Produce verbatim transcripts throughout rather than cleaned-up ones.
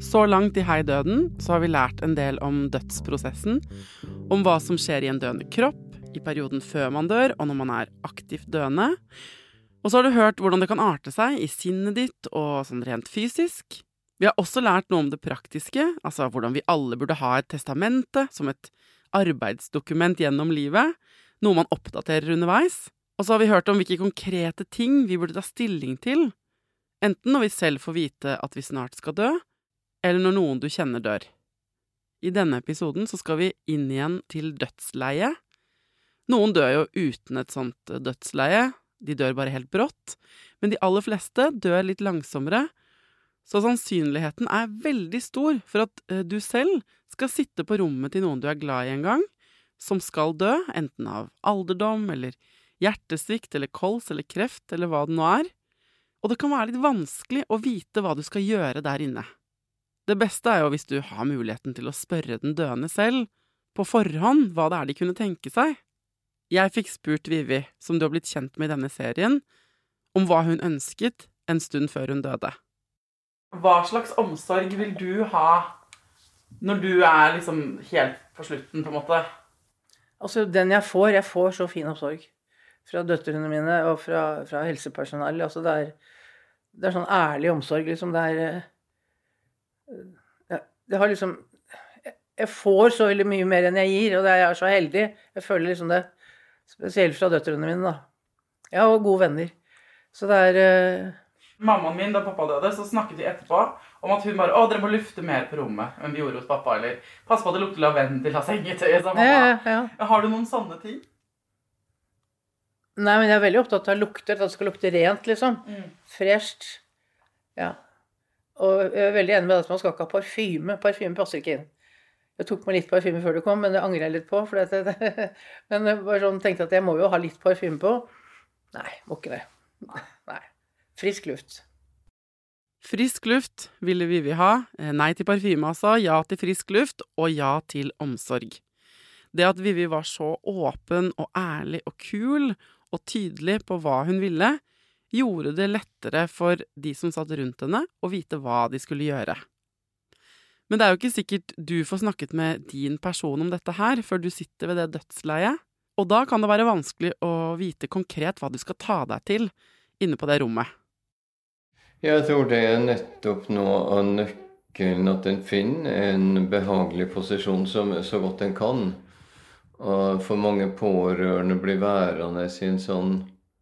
Så langt i Hei Døden så har vi lært en del om dødsprosessen, om hva som skjer i en døende kropp, i perioden før man dør, og når man er aktivt døende. Og så har du hørt hvordan det kan arte seg i sinnet ditt og sånn rent fysisk. Vi har også lært noe om det praktiske, altså hvordan vi alle burde ha et testamente som et arbeidsdokument gjennom livet, noe man oppdaterer underveis. Og så har vi hørt om hvilke konkrete ting vi burde ta stilling til, enten når vi selv får vite at vi snart skal dø, eller når noen du kjenner dør. I denne episoden så skal vi inn igjen til dødsleie. Noen dør jo uten et sånt dødsleie, de dør bare helt brått, men de aller fleste dør litt langsommere, så sannsynligheten er veldig stor for at du selv skal sitte på rommet til noen du er glad i en gang, som skal dø, enten av alderdom, eller hjertesvikt, eller kols, eller kreft, eller hva det nå er. Og det kan være litt vanskelig å vite hva du skal gjøre der inne. Det beste er jo hvis du har muligheten til å spørre den døende selv, på forhånd, hva det er de kunne tenke seg. Jeg fikk spurt Vivi, som du har blitt kjent med i denne serien, om hva hun ønsket en stund før hun døde. Hva slags omsorg vil du ha når du er liksom helt på slutten, på en måte? Altså, den jeg får, jeg får så fin omsorg fra døtrene mine og fra, fra helsepersonell. Altså, det er, det er sånn ærlig omsorg, liksom. Det er, ja, det har liksom, jeg, jeg får så veldig mye mer enn jeg gir, og det er jeg er så heldig. Jeg føler liksom det, spesielt fra døtrene mine, da. Ja, og gode venner. Så det er... Uh... Mammaen min, da pappa døde, så snakket vi etterpå om at hun bare, å, dere må lufte mer på rommet enn vi gjorde hos pappa, eller pass på at det lukter lavendel av sengetøyet, sa mamma. Ja, ja, ja. Har du noen sånne ting? Nei, men jeg er veldig opptatt av lukter, at det skal lukte rent, liksom. Mm. Fresht. Ja. Og jeg er veldig enig med at man skal ikke ha parfyme. Parfyme passer ikke inn. Jeg tok meg litt parfyme før det kom, men det angrer jeg litt på. For det, det, men jeg bare sånn tenkte at jeg må jo ha litt parfyme på. Nei, må ikke det. Nei. Frisk luft. Frisk luft ville Vivi ha. Nei til parfyme altså, ja til frisk luft, og ja til omsorg. Det at Vivi var så åpen og ærlig og kul og tydelig på hva hun ville, gjorde det lettere for de som satt rundt henne å vite hva de skulle gjøre. Men det er jo ikke sikkert du får snakket med din person om dette her før du sitter ved det dødsleiet, og da kan det være vanskelig å vite konkret hva du skal ta deg til inne på det rommet. Jeg tror det er nettopp noe av nøkkelen at den finner en behagelig posisjon som så godt den kan. Og for mange pårørende blir værende i en sånn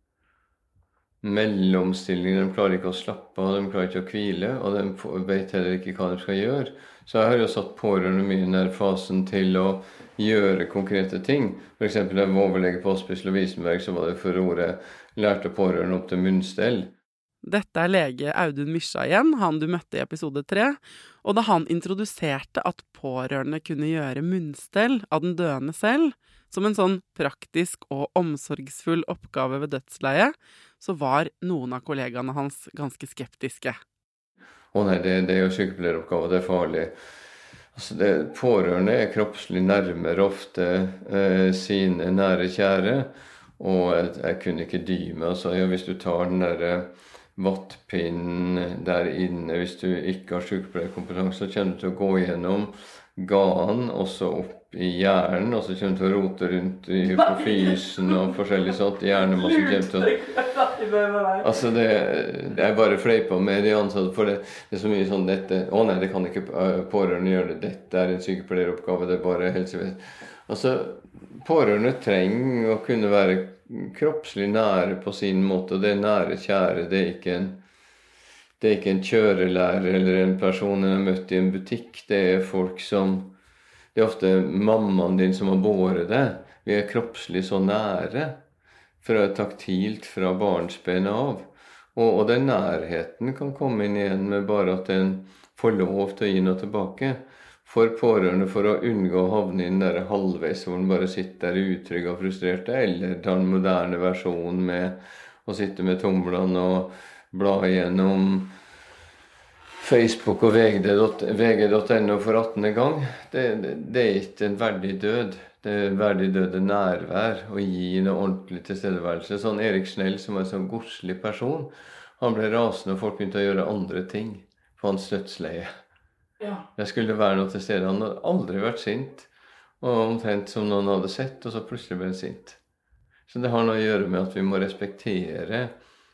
mellomstilling. De klarer ikke å slappe av, de klarer ikke å hvile, og de vet heller ikke hva de skal gjøre. Så jeg har jo satt pårørende mye i denne fasen til å gjøre konkrete ting. For eksempel da jeg var overlege på Hospice Lovisenberg, så var det for ordet lærte pårørende opp til munnstell. Dette er lege Audun Mysja igjen, han du møtte i episode tre, og da han introduserte at pårørende kunne gjøre munnstell av den døende selv, som en sånn praktisk og omsorgsfull oppgave ved dødsleie, så var noen av kollegaene hans ganske skeptiske. Å nei, det, det er jo sykepleieroppgave, det er farlig. Altså det, pårørende er kroppslig nærmere ofte eh, sine nære kjære, og jeg, jeg kunne ikke dy meg. Altså, ja, hvis du tar den der vattpinnen der inne, hvis du ikke har sykepleierkompetanse, så kommer du til å gå gjennom ganen, og så opp i hjernen, og så kommer du til å rote rundt i hypofysen og forskjellig sånt. Hjernemassen kommer til å... Altså, det, det er bare fleipa med de ansatte, for det, det er så mye sånn dette. Å nei, det kan ikke pårørende gjøre det. Dette er en sykepleieroppgave, det er bare helsevesen. Altså, pårørende trenger å kunne være kroppslig nære på sin måte, og det er nære kjære, det er ikke en, det er ikke en kjørelærer eller en person jeg har møtt i en butikk, det er folk som, det er ofte mammaen din som har båret det, vi er kroppslig så nære, fra taktilt fra barnsbenet av, og, og den nærheten kan komme inn igjen med bare at en får lov til å gi noe tilbake, for pårørende for å unngå å havne inn der halvveis hvor den bare sitter der utrygg og frustrerte, eller ta en moderne versjon med å sitte med tomlene og bla igjennom Facebook og V G punktum N O for attende gang. Det, det, det er ikke en verdig død. Det er en verdig død nærvær å gi en ordentlig tilstedeværelse. Sånn Erik Snell, som er en sånn godslig person, han ble rasende og folk begynte å gjøre andre ting på hans dødsleie. Ja. Jeg skulle være noe til stede. Han hadde aldri vært sint, og omtrent som noen hadde sett, og så plutselig ble han sint. Så det har noe å gjøre med at vi må respektere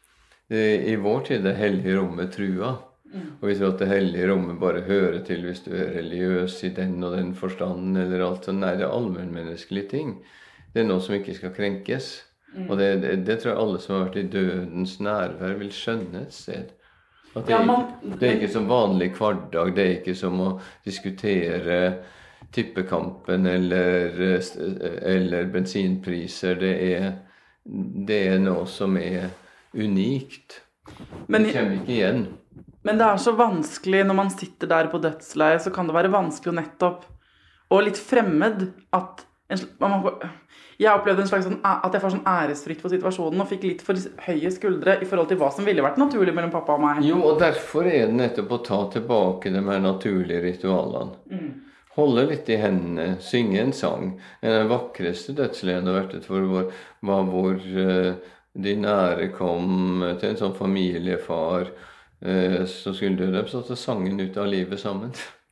i vår tid det hellige rommet trua. Mm. Og vi tror at det hellige rommet bare hører til hvis du er religiøs i den og den forstanden eller alt sånn. Nei, det er allmennmenneskelige ting. Det er noe som ikke skal krenkes. Mm. Og det, det, det tror jeg alle som har vært i dødens nærvær vil skjønne et sted. At det, ja, man, det er ikke som vanlig hverdag, det er ikke som å diskutere tippekampen eller, eller bensinpriser. Det er, det er noe som er unikt. Men, det kommer ikke igjen. Men det er så vanskelig når man sitter der på dødsleiet, så kan det være vanskelig å nettopp, og litt fremmed, at en, man, jeg opplevde en slags sånn, at jeg får sånn æresfrykt for situasjonen, og fikk litt for høye skuldre i forhold til hva som ville vært naturlig mellom pappa og meg. Jo, og derfor er det nettopp å ta tilbake de her naturlige ritualene. Mm. Holde litt i hendene, synge en sang. Den vakreste dødsleien har vært et for var, var hvor uh, de nære kom til en sånn familiefar, uh, så skulle de stått og sangen ut av livet sammen.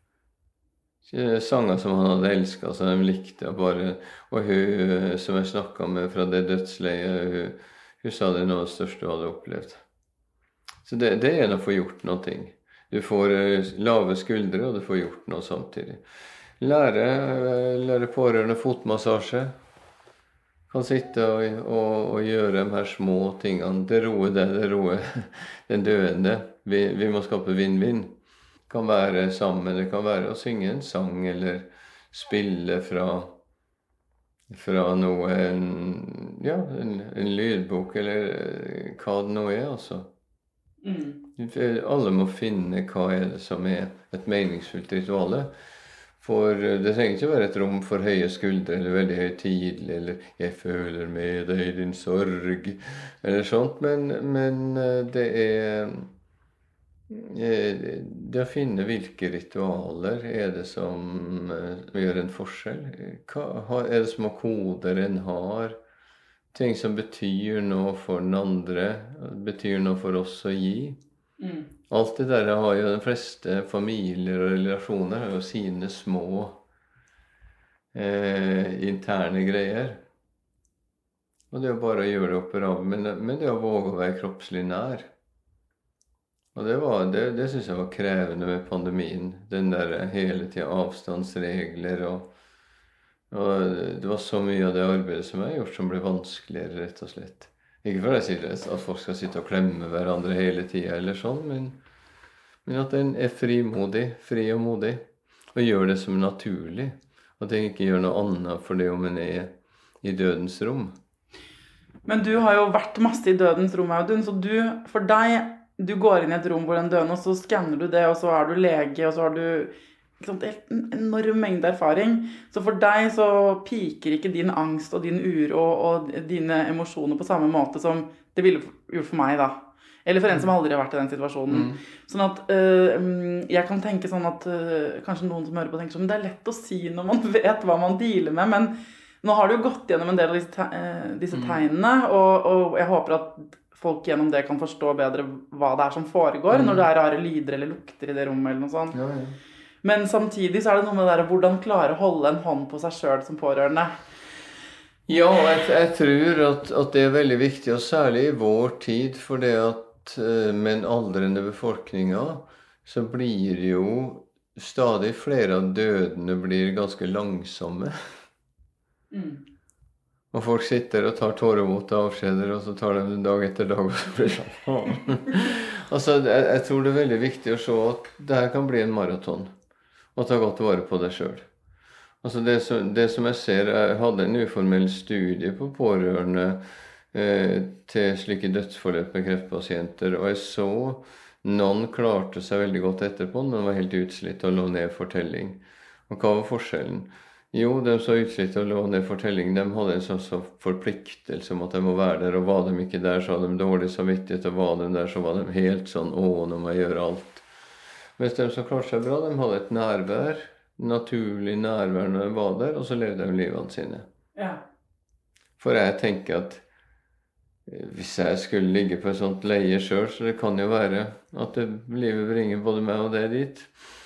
Sanger som han hadde elsket, som de likte. Bare, og hun som jeg snakket med fra det dødsleiet, hun, hun sa det er noe av det største hun hadde opplevd. Så det, det er å få gjort noe. Du får uh, lave skuldre, og du får gjort noe samtidig. Lære, lære pårørende fotmassasje. Kan sitte og, og, og gjøre de her små tingene. Det roer det, det roer den døende. Vi, vi må skape vinn-vinn. Det kan være sammen, det kan være å synge en sang, eller spille fra, fra noe, en, ja, en, en lydbok, eller hva det nå er, altså. Mm. Alle må finne hva er det som er et meningsfullt ritual. For det trenger ikke være et rom for høye skuldre, eller veldig høytidelig, eller 'jeg føler med deg i din sorg', eller sånt, men, men det er det å finne hvilke ritualer er det som gjør en forskjell. Hva er det små koder en har? Ting som betyr noe for den andre, betyr noe for oss å gi. Mm. Alt det der har jo de fleste familier og relasjoner har jo sine små eh, interne greier. Og det er jo bare å gjøre det operabelt, men, men det er å våge å være kroppslig nær. Og det, var, det, det synes jeg var krevende med pandemien. Den der hele tiden avstandsregler og, og det var så mye av det arbeidet som jeg har gjort som ble vanskeligere, rett og slett. Ikke for jeg sier at folk skal sitte og klemme hverandre hele tiden eller sånn, men, men at en er frimodig, fri og modig, og gjør det som naturlig. At en ikke gjør noe annet for det om en er i dødens rom. Men du har jo vært masse i dødens rom, Audun, så du, for deg, du går inn i et rom hvor den døende, og så skanner du det, og så er du lege, og så har du ikke sant, en enorm mengde erfaring. Så for deg så piker ikke din angst og din uro og, og dine emosjoner på samme måte som det ville gjort for meg da. Eller for en som aldri har vært i den situasjonen. Mm. Sånn at øh, jeg kan tenke sånn at øh, kanskje noen som hører på tenker sånn, det er lett å si når man vet hva man dealer med, men nå har du jo gått gjennom en del av disse, te disse tegnene, og, og jeg håper at folk gjennom det kan forstå bedre hva det er som foregår, mm. når det er rare lyder eller lukter i det rommet eller noe sånt. Ja, ja. Men samtidig så er det noe med det der, hvordan klare å holde en hånd på seg selv som pårørende. Ja, jeg, jeg tror at, at det er veldig viktig, og særlig i vår tid, for det at med en aldrende befolkninga, så blir jo stadig flere av dødene blir ganske langsomme. Mm. Og folk sitter og tar tårevåte avskjeder, og så tar de det dag etter dag, og så blir det sånn. Altså, jeg, jeg tror det er veldig viktig å se at det her kan bli en maraton, og ta godt vare på deg selv. Altså, det, som, det som jeg ser, jeg hadde en uformell studie på pårørende eh, til slike dødsforløp med kreftpasienter, og jeg så noen klarte seg veldig godt etterpå, noen var helt utslitt og lå ned fortelling. Og hva var forskjellen? Jo, de så utslitt og lå ned fortelling, de hadde en sånn så forpliktelse om at de må være der, og var de ikke der, så hadde de dårlig samvittighet, og var de der, så var de helt sånn, å, nå må jeg gjøre alt. Mens de som klarte seg bra, de hadde et nærvær, naturlig nærvær når de var der, og så levde de livene sine. Ja. For jeg tenker at hvis jeg skulle ligge på et sånt leie selv, så det kan jo være at det, livet bringer både meg og det dit.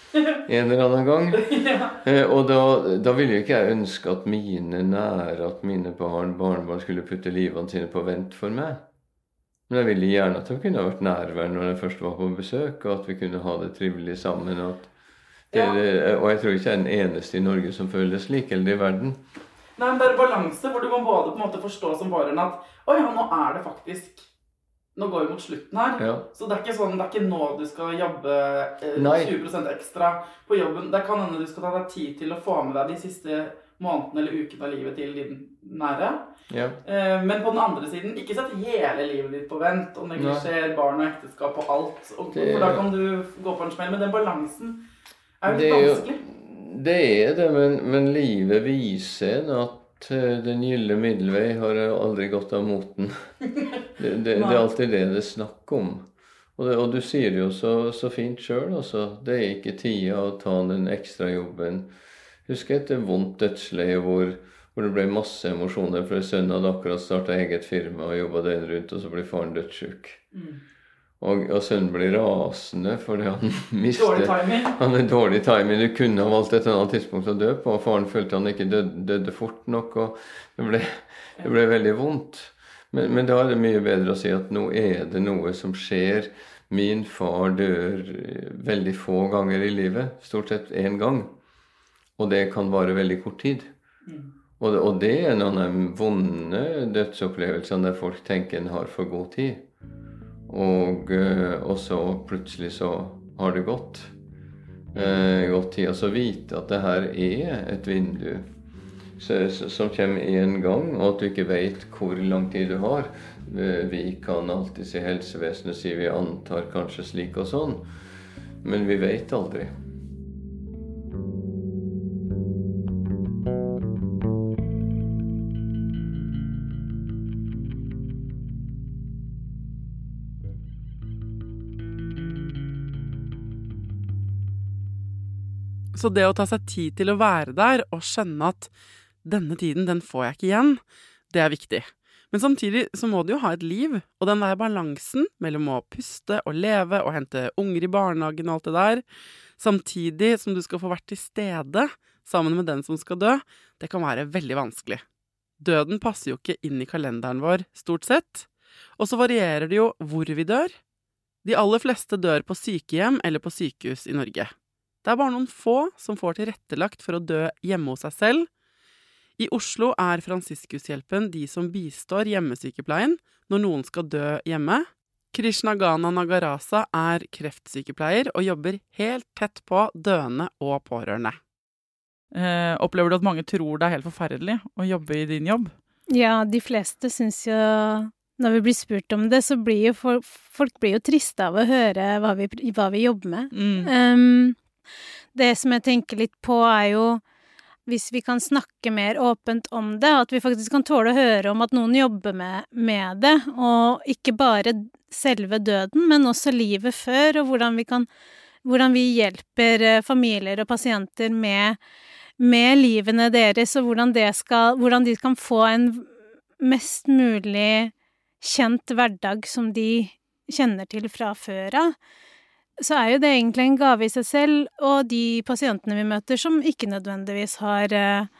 en eller annen gang. Ja. Eh, og da, da ville jo ikke jeg ønske at mine nære, at mine barn, barnebarn skulle putte livene sine på vent for meg. Men jeg ville gjerne at de kunne ha vært nærvær når jeg først var på besøk, og at vi kunne ha det trivelig sammen. Og, at det, Ja. det, og jeg tror ikke jeg er den eneste i Norge som føler det slik, eller i verden. Nei, men det er balanse, hvor du må både på en måte forstå som pårørende at oi, ja, nå er det faktisk, nå går vi mot slutten her. Ja. Så det er ikke sånn, det er ikke nå du skal jobbe eh, Nei. tjue prosent ekstra på jobben. Det kan hende du skal ta deg tid til å få med deg de siste månedene eller ukene av livet til din nære. Ja. Eh, men på den andre siden, ikke sett hele livet ditt på vent, og neglisjer barn og ekteskap og alt. Og, Det- For da kan du gå på en smell, men den balansen er jo Det litt er jo- vanskelig. Det er det, men, men livet viser en at eh, den gylne middelvei har aldri gått av moten. Det, det, det er alltid det det er snakk om. Og, det, og du sier det jo så, så fint selv, altså. Det er ikke tida å ta den ekstra jobben. Husk etter vondt dødsleie hvor, hvor det ble masse emosjoner, for sønnen hadde akkurat startet eget firma og jobbet døgnet rundt, og så ble faren dødssyk. Mm. Og, og sønnen ble rasende fordi han mistet... Dårlig timing. Han er dårlig timing. Du kunne ha valgt et annet tidspunkt å dø på, og faren følte han ikke døde, døde fort nok, og det ble, det ble veldig vondt. Men, men da er det mye bedre å si at nå er det noe som skjer. Min far dør veldig få ganger i livet, stort sett en gang. Og det kan vare veldig kort tid. Mm. Og det, og det er en av de vonde dødsopplevelsene der folk tenker en har for god tid. Og, og så plutselig så har det gått. Eh, gått tid. Og så vite at det her er et vindu så, så, som kommer en gang, og at du ikke vet hvor lang tid du har. Vi kan alltid si helsevesenet sier vi antar kanskje slik og sånn, men vi vet aldri. Så det å ta seg tid til å være der og skjønne at denne tiden, den får jeg ikke igjen, det er viktig. Men samtidig så må du jo ha et liv, og den der balansen mellom å puste og leve og hente unger i barnehagen og alt det der, samtidig som du skal få vært til stede sammen med den som skal dø, det kan være veldig vanskelig. Døden passer jo ikke inn i kalenderen vår, stort sett. Og så varierer det jo hvor vi dør. De aller fleste dør på sykehjem eller på sykehus i Norge. Det er bare noen få som får tilrettelagt for å dø hjemme hos seg selv. I Oslo er Fransiskushjelpen de som bistår hjemmesykepleien når noen skal dø hjemme. Krishnagana Nagarasa er kreftsykepleier og jobber helt tett på døende og pårørende. Eh, opplever du at mange tror det er helt forferdelig å jobbe i din jobb? Ja, de fleste synes jo, når vi blir spurt om det, så blir jo folk, folk blir jo triste av å høre hva vi, hva vi jobber med. Mm. Um, det som jeg tenker litt på er jo, hvis vi kan snakke mer åpent om det, at vi faktisk kan tåle å høre om at noen jobber med, med det, og ikke bare selve døden, men også livet før, og hvordan vi, kan, hvordan vi hjelper familier og pasienter med, med livene deres, og hvordan, det skal, hvordan de kan få en mest mulig kjent hverdag som de kjenner til fra før av. Så er jo det egentlig en gave i seg selv, og de pasientene vi møter som ikke nødvendigvis har,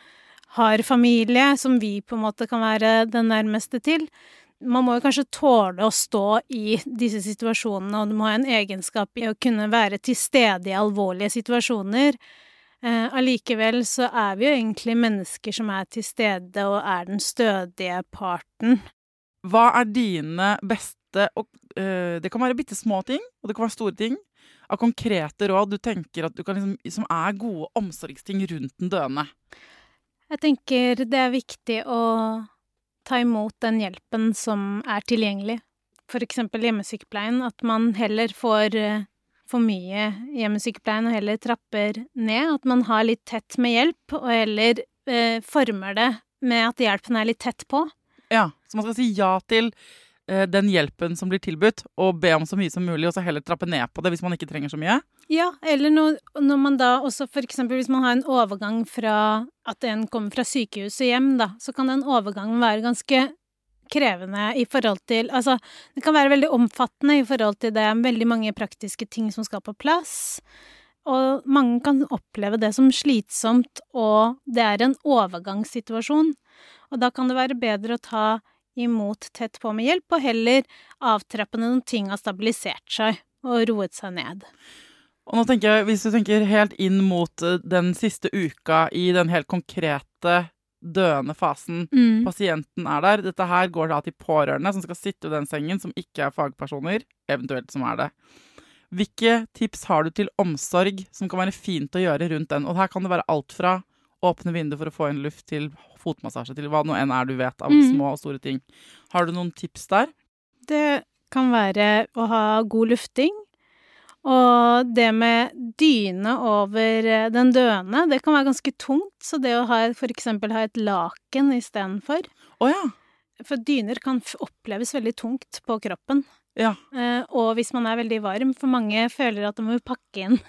har familie, som vi på en måte kan være den nærmeste til. Man må jo kanskje tåle å stå i disse situasjonene, og du må ha en egenskap i å kunne være til stede i alvorlige situasjoner. Eh, allikevel så er vi jo egentlig mennesker som er til stede og er den stødige parten. Hva er dine beste, og øh, det kan være bitte små ting, og det kan være store ting, av konkrete råd du tenker at du kan liksom, som er gode omsorgsting rundt den døende? Jeg tenker det er viktig å ta imot den hjelpen som er tilgjengelig. For eksempel hjemmesykepleien, at man heller får for mye hjemmesykepleien og heller trapper ned. At man har litt tett med hjelp, og heller eh, former det med at hjelpen er litt tett på. Ja, så man skal si ja til eh, den hjelpen som blir tilbudt, og be om så mye som mulig, og så heller trappe ned på det hvis man ikke trenger så mye. Ja, eller når, når man da også, for eksempel hvis man har en overgang fra at en kommer fra sykehuset hjem, da, så kan den overgangen være ganske krevende i forhold til, altså det kan være veldig omfattende i forhold til det er veldig mange praktiske ting som skal på plass, og mange kan oppleve det som slitsomt, og det er en overgangssituasjon. Og da kan det være bedre å ta imot tett på med hjelp, og heller avtrappe når ting har stabilisert seg og roet seg ned. Og nå tenker jeg, hvis du tenker helt inn mot den siste uka i den helt konkrete døende fasen, mm. pasienten er der, dette her går da til pårørende som skal sitte i den sengen, som ikke er fagpersoner, eventuelt som er det. Hvilke tips har du til omsorg som kan være fint å gjøre rundt den? Og her kan det være alt fra åpne vinduer for å få inn luft til fotmassasje, til hva nå enn er du vet av mm. små og store ting. Har du noen tips der? Det kan være å ha god lufting, og det med dyne over den døende, det kan være ganske tungt, så det å ha, for eksempel ha et laken i stedet for. Å ja. For dyner kan oppleves veldig tungt på kroppen. Ja. Eh, og hvis man er veldig varm, for mange føler at de må pakke inn,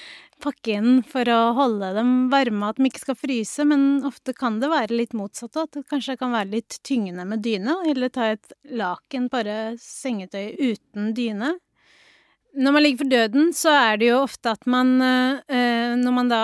pakke inn for å holde dem varme, at de ikke skal fryse, men ofte kan det være litt motsatt, at det kanskje kan være litt tyngende med dyne, eller ta et laken, bare sengetøy uten dyne. Når man ligger for døden, så er det jo ofte at man, eh, når man da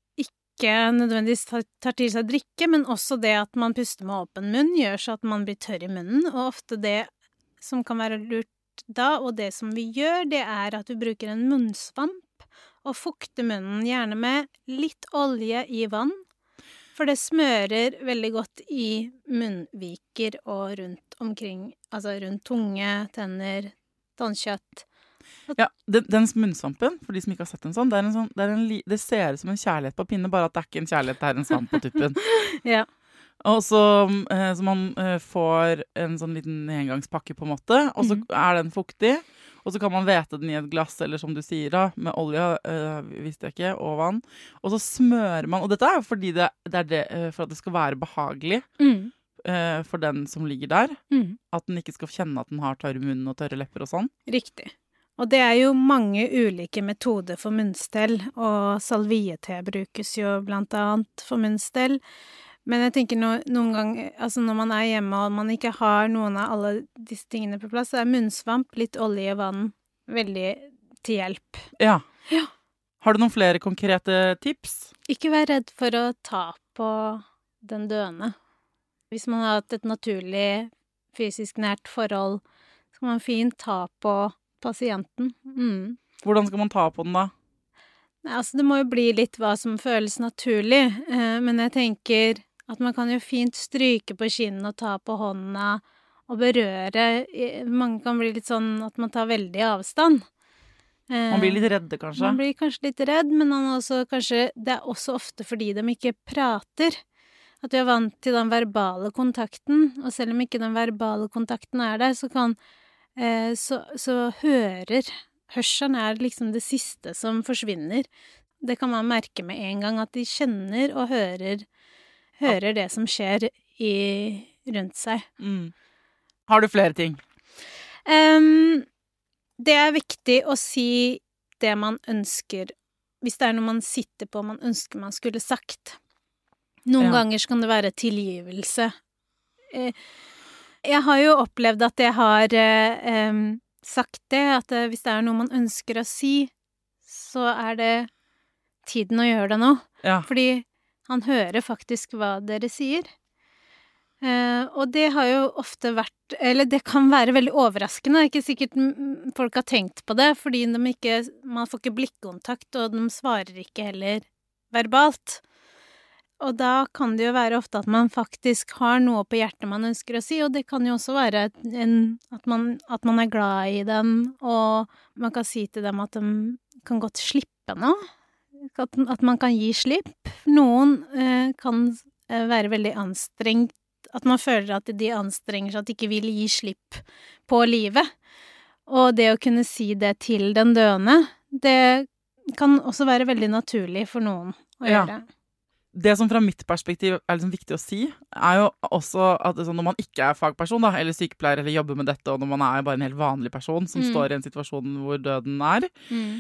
ikke nødvendigvis tar, tar til seg drikke, men også det at man puster med åpen munn, gjør så at man blir tørr i munnen, og ofte det som kan være lurt da, og det som vi gjør, det er at vi bruker en munnsvamp og fukter munnen, gjerne med litt olje i vann, for det smører veldig godt i munnviker og rundt omkring, altså rundt tunge, tenner, tannkjøtt. Ja, den, den munnsvampen, for de som ikke har sett en sånn, det, er en sånn det, er en li, det ser ut som en kjærlighet på pinne, bare at det er ikke en kjærlighet, det er en svamp på tuppen. Ja. Og så, eh, så man eh, får en sånn liten engangspakke på en måte, og så mm. er den fuktig, og så kan man vete den i et glass, eller som du sier da, med olje, eh, visste jeg ikke, og vann. Og så smører man, og dette er jo fordi det, det er det, eh, for at det skal være behagelig mm. eh, for den som ligger der, mm. at den ikke skal kjenne at den har tørr munn og tørre lepper og sånn. Riktig. Og det er jo mange ulike metoder for munnstell, og salviete brukes jo blant annet for munnstell. Men jeg tenker no, noen ganger, altså når man er hjemme og man ikke har noen av alle disse tingene på plass, så er munnsvamp, litt olje i vann, veldig til hjelp. Ja. Ja. Har du noen flere konkrete tips? Ikke vær redd for å ta på den døende. Hvis man har hatt et naturlig fysisk nært forhold, så kan man fint ta på pasienten. Mm. Hvordan skal man ta på den da? Nei, altså det må jo bli litt hva som føles naturlig, eh, men jeg tenker at man kan jo fint stryke på kinnen og ta på hånda og berøre. Mange kan bli litt sånn at man tar veldig avstand. Eh, man blir litt redde kanskje? Man blir kanskje litt redd, men man også, kanskje, det er også ofte fordi de ikke prater. At vi er vant til den verbale kontakten, og selv om ikke den verbale kontakten er der, så kan Så, så hører, hørselen er liksom det siste som forsvinner. Det kan man merke med en gang, at de kjenner og hører, hører det som skjer i, rundt seg. Mm. Har du flere ting? Um, det er viktig å si det man ønsker, hvis det er noe man sitter på man ønsker man skulle sagt. Noen ja. ganger så kan det være tilgivelse. Eh, Jeg har jo opplevd at jeg har eh, sagt det, at eh, hvis det er noe man ønsker å si, så er det tiden å gjøre det nå. Ja. Fordi han hører faktisk hva dere sier. Eh, og det har jo ofte vært, eller det kan være veldig overraskende, ikke sikkert folk har tenkt på det, fordi de ikke, man får ikke blikkontakt, og de svarer ikke heller verbalt. Og da kan det jo være ofte at man faktisk har noe på hjertet man ønsker å si, og det kan jo også være en, at, man, at man er glad i dem, og man kan si til dem at de kan godt slippe noe, at, at man kan gi slipp. Noen eh, kan være veldig anstrengt, at man føler at de anstrenger seg, at de ikke vil gi slipp på livet. Og det å kunne si det til den døende, det kan også være veldig naturlig for noen å ja. gjøre. Det som fra mitt perspektiv er liksom viktig å si, er jo også at sånn, når man ikke er fagperson, da, eller sykepleier, eller jobber med dette, og når man er bare en helt vanlig person som mm. står i en situasjon hvor døden er, mm.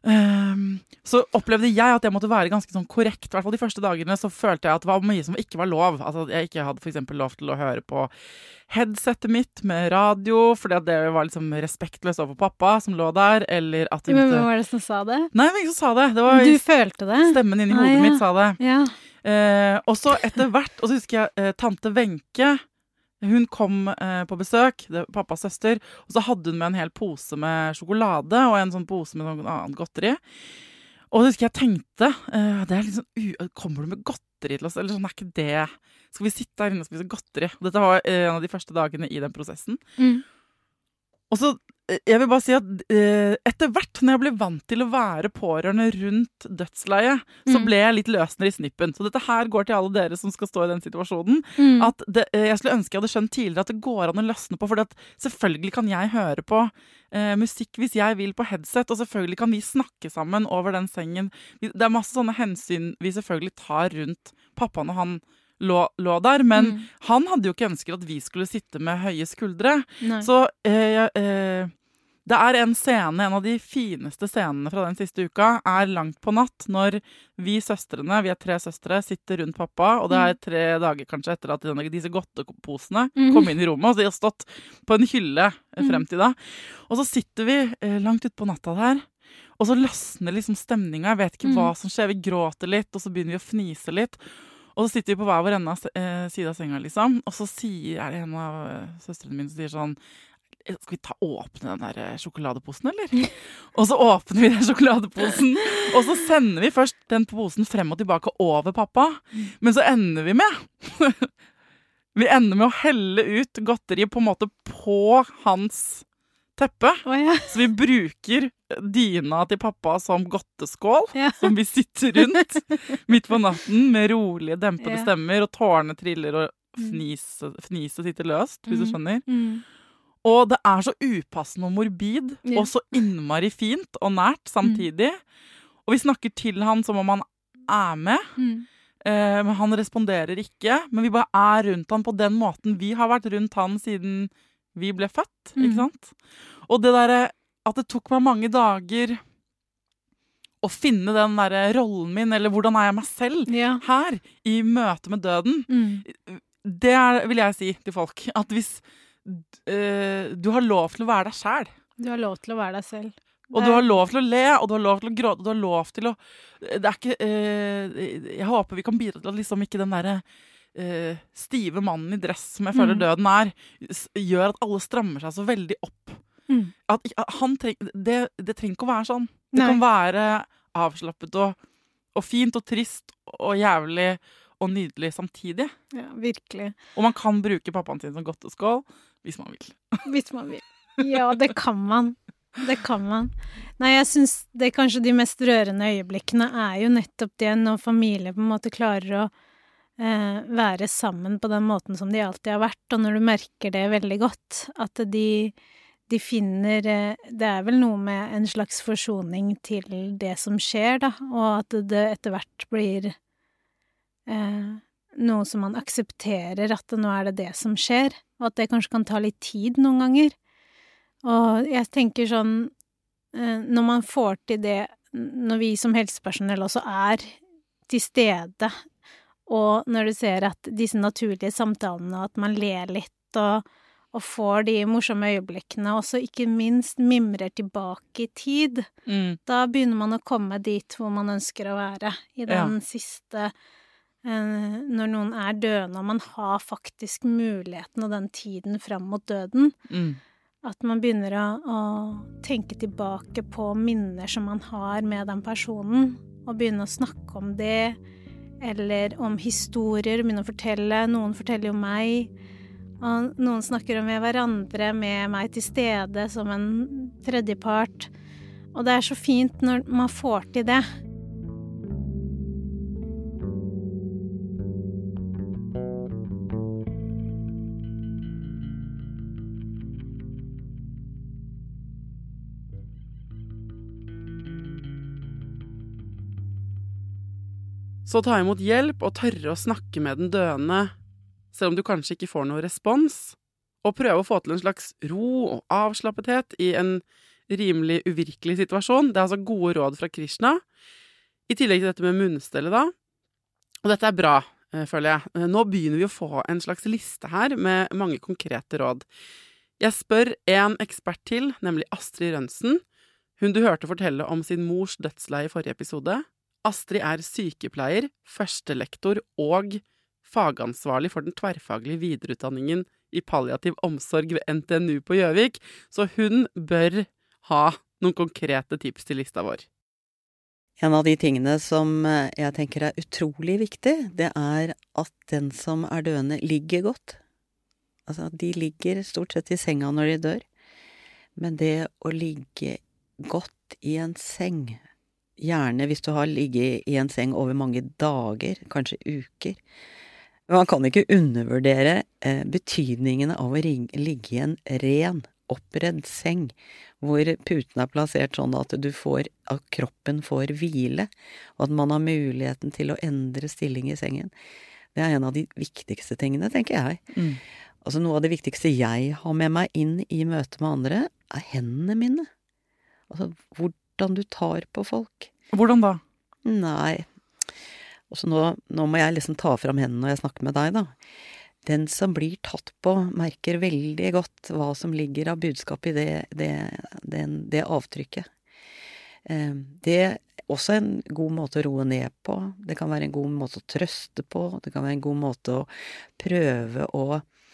Um, så opplevde jeg at jeg måtte være ganske sånn korrekt. I hvert fall de første dagene så følte jeg at det var mye som ikke var lov. Altså at jeg ikke hadde for eksempel lov til å høre på headsetet mitt med radio, fordi at det var liksom respektløst overfor pappa som lå der, eller at... Men hvem var det som sa det? Nei, det var ingen som sa det. Det var du følte det? Stemmen inni hodet ah, ja. mitt sa det. Ja. Uh, og så etter hvert, og så husker jeg uh, tante Wenche, hun kom eh, på besøk, det var pappas søster, og så hadde hun med en hel pose med sjokolade og en sånn pose med noen annen godteri. Og det husker jeg tenkte, eh, det er litt sånn, uh, kommer du med godteri til oss, eller sånn er ikke det, skal vi sitte her inne og spise godteri? Og dette var eh, en av de første dagene i den prosessen. Mm. Og så, jeg vil bare si at eh, etter hvert, når jeg ble vant til å være pårørende rundt dødsleiet, mm. så ble jeg litt løsner i snippen. Så dette her går til alle dere som skal stå i den situasjonen. Mm. At det, jeg skulle ønske jeg hadde skjønt tidligere at det går an å løsne på, for selvfølgelig kan jeg høre på eh, musikk hvis jeg vil på headset, og selvfølgelig kan vi snakke sammen over den sengen. Det er masse sånne hensyn vi selvfølgelig tar rundt pappa når han Lå, lå der, men mm. han hadde jo ikke ønsket at vi skulle sitte med høye skuldre. Nei. Så eh, eh, det er en scene, en av de fineste scenene fra den siste uka, er langt på natt, når vi søstrene, vi er tre søstre, sitter rundt pappa, og det er tre dager kanskje etter at denne, disse godteposene mm. kom inn i rommet, og så de har stått på en hylle frem til da. Og så sitter vi eh, langt ut på natta der, og så løsner liksom stemninga, jeg vet ikke mm. hva som skjer, vi gråter litt, og så begynner vi å fnise litt, og så sitter vi på hver vår ende av eh, side av senga, liksom. Og så sier, er det en av uh, søstrene mine som sier sånn, skal vi ta åpne den der sjokoladeposen, eller? Og så åpner vi den sjokoladeposen, og så sender vi først den posen frem og tilbake over pappa. Men så ender vi med, vi ender med å helle ut godteriet på en måte på hans teppe. Oh, ja. Så vi bruker dyna til pappa som godteskål, ja. Som vi sitter rundt midt på natten med rolige, dempede ja. Stemmer, og tårene triller, og fnise, fnise sitter løst, hvis mm. du skjønner. Mm. Og det er så upassende og morbid, ja. Og så innmari fint og nært samtidig. Mm. Og vi snakker til han som om han er med, mm. eh, men han responderer ikke, men vi bare er rundt han på den måten. Vi har vært rundt han siden vi ble født, mm. ikke sant? Og det der, at det tok meg mange dager å finne den der rollen min, eller hvordan er jeg meg selv ja. Her, i møte med døden. Mm. Det er, vil jeg si til folk, at hvis uh, du har lov til å være deg selv. Du har lov til å være deg selv. Og du har lov til å le, og du har lov til å gråte, og du har lov til å... Det er ikke... Uh, jeg håper vi kan bidra til at liksom ikke den der... Uh, stive mannen i dress som jeg føler mm. døden er, gjør at alle strammer seg så veldig opp. Mm. At, at han treng, det, det trenger ikke å være sånn. Det Nei. Kan være avslappet og, og fint og trist og jævlig og nydelig samtidig. Ja, virkelig. Og man kan bruke pappaen sin som godteskål hvis man vil. Hvis man vil. Ja, det kan man. Det kan man. Nei, jeg synes det kanskje de mest rørende øyeblikkene er jo nettopp det når familie på en måte klarer å Eh, være sammen på den måten som de alltid har vært, og når du merker det veldig godt, at de, de finner, eh, det er vel noe med en slags forsoning til det som skjer, da, og at det etter hvert blir eh, noe som man aksepterer, at nå er det det som skjer, og at det kanskje kan ta litt tid noen ganger. Og jeg tenker sånn, eh, når man får til det, når vi som helsepersonell også er til stede, og når du ser at disse naturlige samtalene, at man ler litt og, og får de morsomme øyeblikkene, og så ikke minst mimrer tilbake i tid, mm. da begynner man å komme dit hvor man ønsker å være, i den ja. Siste, eh, når noen er døende, og man har faktisk muligheten og den tiden frem mot døden, mm. at man begynner å, å tenke tilbake på minner som man har med den personen, og begynne å snakke om det, eller om historier, begynne å fortelle. Noen forteller jo meg, og noen snakker om med hverandre, med meg til stede som en tredjepart. Og det er så fint når man får til det. Så ta imot hjelp og tørre å snakke med den døende, selv om du kanskje ikke får noe respons, og prøve å få til en slags ro og avslappethet i en rimelig uvirkelig situasjon. Det er altså gode råd fra Krishna. I tillegg til dette med munnstellet da. Og dette er bra, føler jeg. Nå begynner vi å få en slags liste her med mange konkrete råd. Jeg spør en ekspert til, nemlig Astrid Rønsen. Hun du hørte fortelle om sin mors dødsleie i forrige episode. Astrid er sykepleier, førstelektor og fagansvarlig for den tverrfaglige videreutdanningen i palliativ omsorg ved N T N U på Gjøvik, så hun bør ha noen konkrete tips til lista vår. En av de tingene som jeg tenker er utrolig viktig, det er at den som er døende ligger godt. Altså, de ligger stort sett i senga når de dør. Men det å ligge godt i en seng, gjerne hvis du har ligget i en seng over mange dager, kanskje uker. Man kan ikke undervurdere eh, betydningen av å ring, ligge i en ren, oppredd seng, hvor puten er plassert sånn at du får, at kroppen får hvile, og at man har muligheten til å endre stilling i sengen. Det er en av de viktigste tingene, tenker jeg. Mm. Altså noe av det viktigste jeg har med meg inn i møte med andre, er hendene mine. Altså hvordan du tar på folk. Hvordan da? Nei, altså nå, nå må jeg liksom ta fram hendene når jeg snakker med deg da. Den som blir tatt på merker veldig godt hva som ligger av budskap i det, det, det, det avtrykket. Det er også en god måte å roe ned på. Det kan være en god måte å trøste på. Det kan være en god måte å prøve å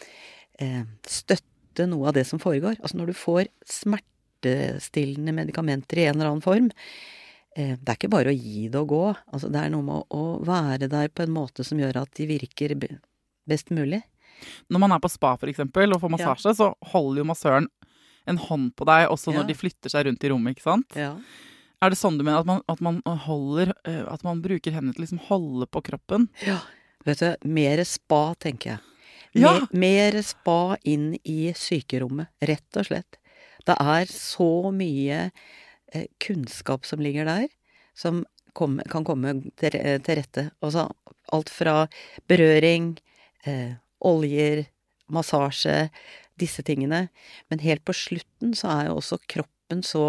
eh, støtte noe av det som foregår. Altså når du får smertestillende medikamenter i en eller annen form, eh, det er ikke bare å gi det å gå. Altså det er noe med å være der på en måte som gjør at de virker best mulig. Når man er på spa for eksempel, og får massasje, ja. Så holder jo massøren en hånd på deg, også når ja. De flytter seg rundt i rommet, ikke sant? Ja. Er det sånn du mener, at man, at man holder, at man bruker hendene til liksom holde på kroppen? Ja, vet du, mer spa, tenker jeg. Ja. Mer, mer spa inn i sykerommet, rett og slett. Det er så mye eh, kunnskap som ligger der, som kom, kan komme til, til rette. Altså, alt fra berøring, Eh, oljer, massasje, disse tingene. Men helt på slutten så er jo også kroppen så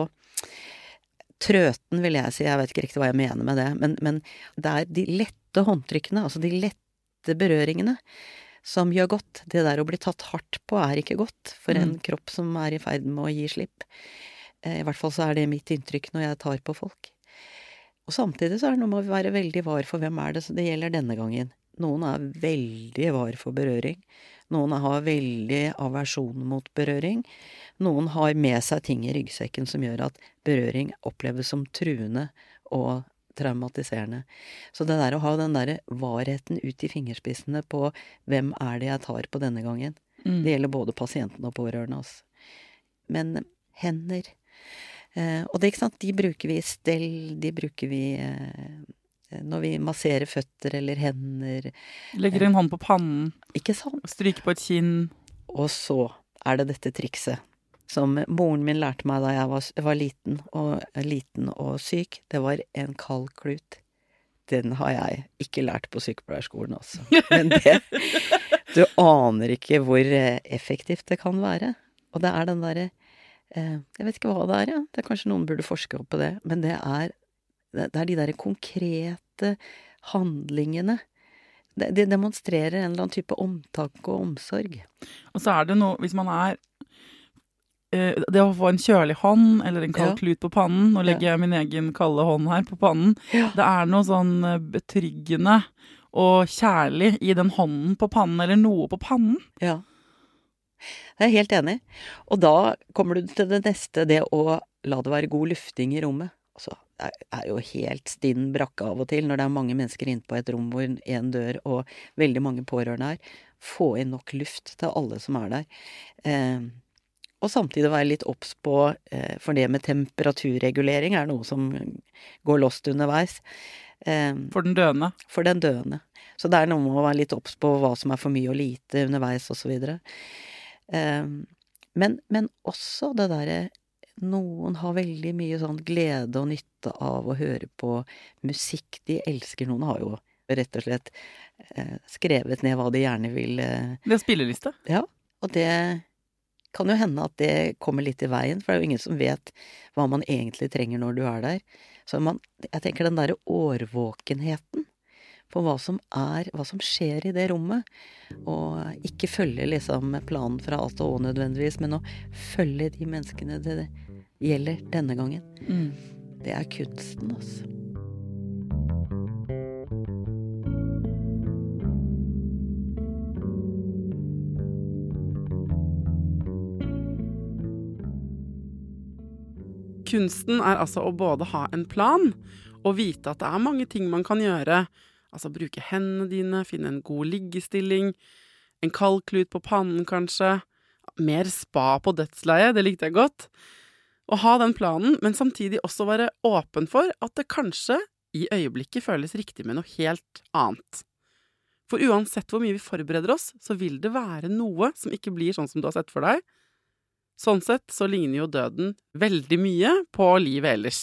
trøten, vil jeg si. Jeg vet ikke riktig hva jeg mener med det. Men, men det er de lette håndtrykkene, altså de lette berøringene, som gjør godt. Det der å bli tatt hardt på er ikke godt for en mm. kropp som er i ferd med å gi slipp. Eh, I hvert fall så er det mitt inntrykk når jeg tar på folk. Og samtidig så er det noe med å være veldig var for hvem er det så det gjelder denne gangen. Noen er veldig var for berøring. Noen har veldig aversjon mot berøring. Noen har med seg ting i ryggsekken som gjør at berøring oppleves som truende og traumatiserende. Så det der å ha den der varheten ut i fingerspissene på hvem er det jeg tar på denne gangen, mm. det gjelder både pasienten og pårørende. Altså. Men hender, eh, og det, ikke sant, de bruker vi i stell, de bruker vi eh, når vi masserer føtter eller hender. Legger en hånd på pannen. Ikke sant? Stryker på et kinn. Og så er det dette trikset som moren min lærte meg da jeg var, var liten, og, liten og syk. Det var en kald klut. Den har jeg ikke lært på sykepleierskolen også. Men det, du aner ikke hvor effektivt det kan være. Og det er den der, jeg vet ikke hva det er, ja. Det er kanskje noen burde forske opp på det, men det er Det er de der konkrete handlingene. Det demonstrerer en eller annen type omtanke og omsorg. Og så er det noe, hvis man er det å få en kjølig hånd eller en kald ja. Klut på pannen, nå legger jeg min egen kalde hånd her på pannen, ja. Det er noe sånn betryggende og kjærlig i den hånden på pannen, eller noe på pannen. Ja, jeg er helt enig. Og da kommer du til det neste, det å la det være god lufting i rommet. Altså, det er jo helt stinn brakke av og til når det er mange mennesker inne på et rom hvor en dør og veldig mange pårørende er. Få inn nok luft til alle som er der. Eh, og samtidig være litt obs på, eh, for det med temperaturregulering er noe som går lost underveis. Eh, for den døende? For den døende. Så det er noe med å være litt obs på hva som er for mye og lite underveis og så videre. Eh, men, men også det der noen har veldig mye sånn glede og nytte av å høre på musikk de elsker. Noen har jo rett og slett eh, skrevet ned hva de gjerne vil. Eh. Det er spilleliste. Ja, og det, kan jo hende at det kommer litt i veien, for det er jo ingen som vet hva man egentlig trenger når du er der. Så man, jeg tenker den der årvåkenheten på hva som er, hva som skjer i det rommet, og ikke følge liksom planen fra A til Å nødvendigvis, men å følge de menneskene det gjelder denne gangen. Mm. Det er kunsten, altså. Kunsten er altså å både ha en plan og vite at det er mange ting man kan gjøre. Altså bruke hendene dine, finne en god liggestilling, en kald klut på pannen kanskje, mer spa på dødsleiet, det likte jeg godt. Å ha den planen, men samtidig også være åpen for at det kanskje i øyeblikket føles riktig med noe helt annet. For uansett hvor mye vi forbereder oss, så vil det være noe som ikke blir sånn som du har sett for deg. Sånn sett så ligner jo døden veldig mye på livet ellers.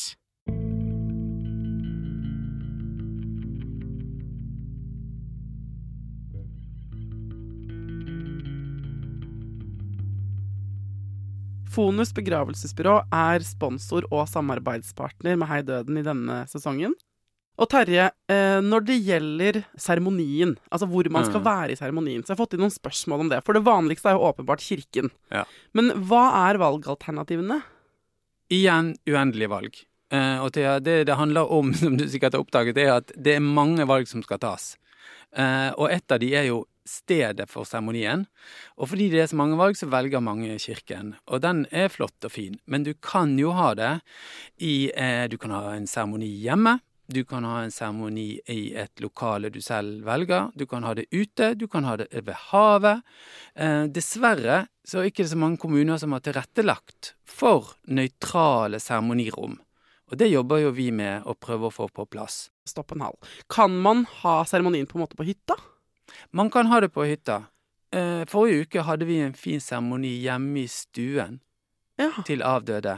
Fonus begravelsesbyrå er sponsor og samarbeidspartner med Hei Døden i denne sesongen. Og Terje, når det gjelder seremonien, altså hvor man skal være i seremonien, så jeg har fått inn noen spørsmål om det, for det vanligste er jo åpenbart kirken. Ja. Men hva er valgalternativene? Igjen uendelige valg. Eh, og det, det det handler om, som du sikkert har oppdaget, er at det er mange valg som skal tas. Eh, og et av de er jo stedet for seremonien. Og fordi det er så mange valg, så velger mange kirken. Og den er flott og fin. Men du kan jo ha det i, eh, du kan ha en seremoni hjemme. Du kan ha en seremoni i et lokale du selv velger. Du kan ha det ute, du kan ha det ved havet. Eh, dessverre så er det ikke så mange kommuner som har tilrettelagt for nøytrale seremonirom. Og det jobber jo vi med å prøve å få på plass. Stopp en hal. Kan man ha seremonien på en måte på hytta? Man kan ha det på hytta. Eh, forrige uke hadde vi en fin seremoni hjemme i stuen Ja. til avdøde.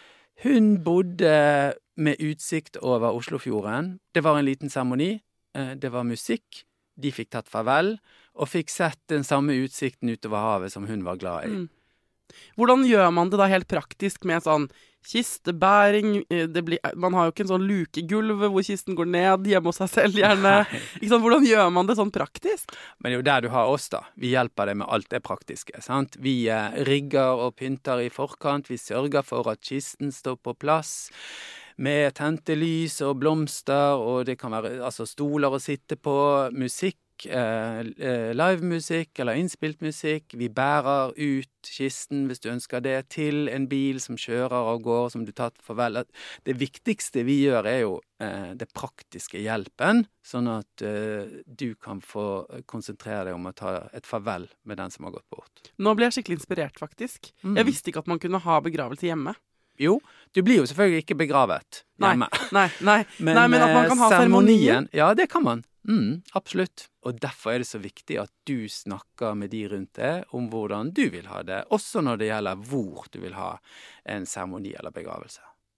Hun bodde med utsikt over Oslofjorden. Det var en liten seremoni. Det var musikk. De fikk tatt farvel, og fikk sett den samme utsikten utover havet som hun var glad i. Mm. Hvordan gjør man det da helt praktisk med sånn kistebæring? Det blir, man har jo ikke en sånn luke i gulvet hvor kisten går ned hjemme hos seg selv gjerne. Ikke sant? Hvordan gjør man det sånn praktisk? Men det er jo der du har oss da. Vi hjelper deg med alt det praktiske, sant? Vi eh, rigger og pynter i forkant. Vi sørger for at kisten står på plass med tente lys og blomster, og det kan være altså, stoler å sitte på, musikk, eh, livemusikk eller innspilt musikk. Vi bærer ut kisten, hvis du ønsker det, til en bil som kjører og går, som du tatt farvel. Det viktigste vi gjør er jo eh, det praktiske hjelpen, sånn at eh, du kan få konsentrere deg om å ta et farvel med den som har gått bort. Nå ble jeg skikkelig inspirert, faktisk. Mm. Jeg visste ikke at man kunne ha begravelse hjemme. Jo, du blir jo selvfølgelig ikke begravet hjemme. Nei, nei, nei. Men, nei, men at man kan ha seremonien. Ja, det kan man. Mm, absolutt. Og derfor er det så viktig at du snakker med de rundt deg om hvordan du vil ha det, også når det gjelder hvor du vil ha en seremoni eller begravelse.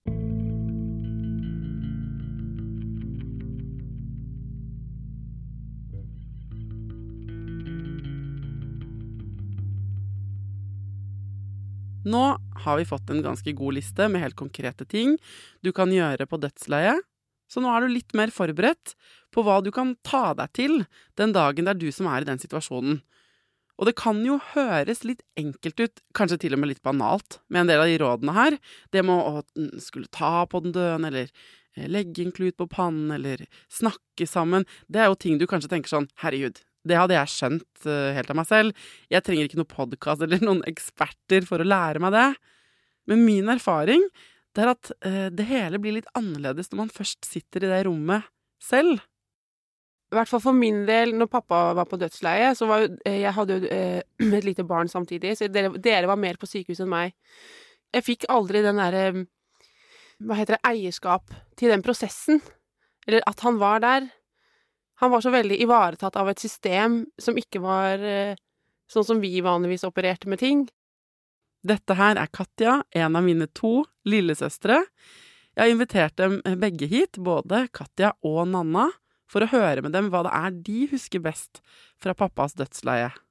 Nå har vi fått en ganske god liste med helt konkrete ting du kan gjøre på dødsleiet, så nå er du litt mer forberedt på hva du kan ta deg til den dagen det er du som er i den situasjonen. Og det kan jo høres litt enkelt ut, kanskje til og med litt banalt, med en del av de rådene her. Det med å skulle ta på den døden, eller legge en klut på pannen, eller snakke sammen. Det er jo ting du kanskje tenker sånn, herregud, det hadde jeg skjønt uh, helt av meg selv. Jeg trenger ikke noen podcast eller noen eksperter for å lære meg det. Men min erfaring det er at uh, det hele blir litt annerledes når man først sitter i det rommet selv. I hvert fall for min del, når pappa var på dødsleie, så var jo, jeg hadde jo eh, et lite barn samtidig, så dere, dere var mer på sykehus enn meg. Jeg fikk aldri den der, hva heter det, eierskap til den prosessen, eller at han var der. Han var så veldig ivaretatt av et system som ikke var eh, sånn som vi vanligvis opererte med ting. Dette her er Katja, en av mine to lillesøstre. Jeg har invitert dem begge hit, både Katja og Nanna, for å høre med dem hva det er de husker best fra pappas dødsleie.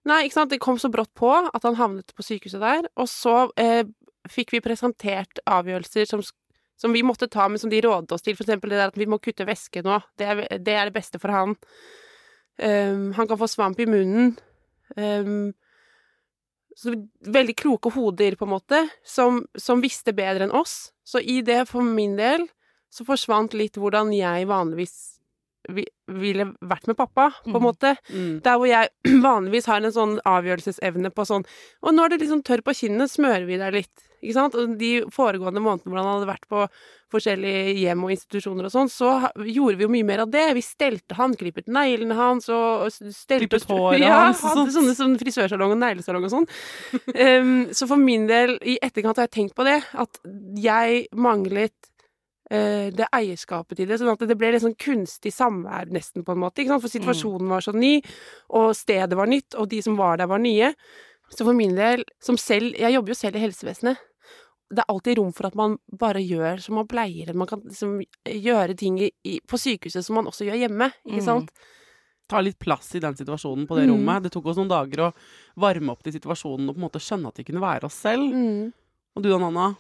Nei, ikke sant, det kom så brått på at han havnet på sykehuset der, og så eh, fikk vi presentert avgjørelser som, som vi måtte ta, men som de rådet oss til, for eksempel det der at vi må kutte væske nå, det er det, er det beste for han. Um, han kan få svamp i munnen. Um, så veldig kloke hoder, på en måte, som, som visste bedre enn oss. Så i det, for min del, så forsvant litt hvordan jeg vanligvis vi, ville vært med pappa, på en måte. Mm. Der hvor jeg vanligvis har en sånn avgjørelsesevne på sånn, og nå er det liksom tørr på kinnet, smører vi deg litt, ikke sant? Og de foregående månedene hvor han hadde vært på forskjellige hjem og institusjoner og sånn, så ha, gjorde vi jo mye mer av det. Vi stelte han, klippet neglene hans, og stelte... Klippet håret ja, hans, og hadde sånne, sånn frisørsalong og neglesalong og sånn. um, så for min del, i etterkant har jeg tenkt på det, at jeg manglet uh, det eierskapet til det, sånn at det ble litt sånn kunstig samvær nesten på en måte, ikke sant? For situasjonen var så ny, og stedet var nytt, og de som var der var nye. Så for min del, som selv, jeg jobber jo selv i helsevesenet, det er alltid rom for at man bare gjør som man pleier, man kan liksom gjøre ting i, i, på sykehuset som man også gjør hjemme, ikke sant? Mm. Ta litt plass i den situasjonen på det Mm. rommet. Det tok oss noen dager å varme opp til situasjonen og på en måte skjønne at vi kunne være oss selv. Mm. Og du da, Nanna?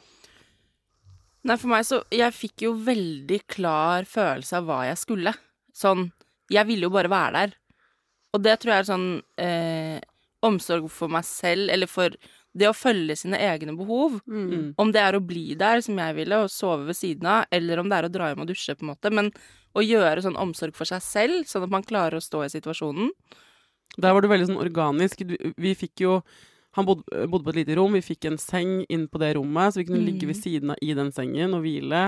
Nei, for meg så, jeg fikk jo veldig klar følelse av hva jeg skulle. Sånn, jeg ville jo bare være der. Og det tror jeg er sånn eh, omsorg for meg selv, eller for det å følge sine egne behov. Mm. Om det er å bli der, som jeg ville, og sove ved siden av, eller om det er å dra hjem og dusje, på en måte. Men å gjøre sånn omsorg for seg selv, sånn at man klarer å stå i situasjonen. Der var du veldig sånn organisk. Du, vi fikk jo Han bodde, bodde på et lite rom. Vi fikk en seng inn på det rommet, så vi kunne Mm. ligge ved siden av i den sengen og hvile.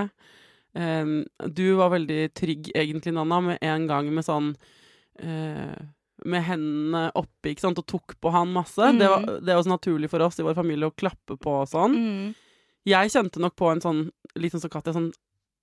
Um, du var veldig trygg egentlig, Nanna, med en gang med sånn uh, med hendene oppe, ikke sant, og tok på han masse. Mm. Det var, det var også naturlig for oss i vår familie å klappe på og sånn. Mm. Jeg kjente nok på en sånn, litt sånn som Katja, sånn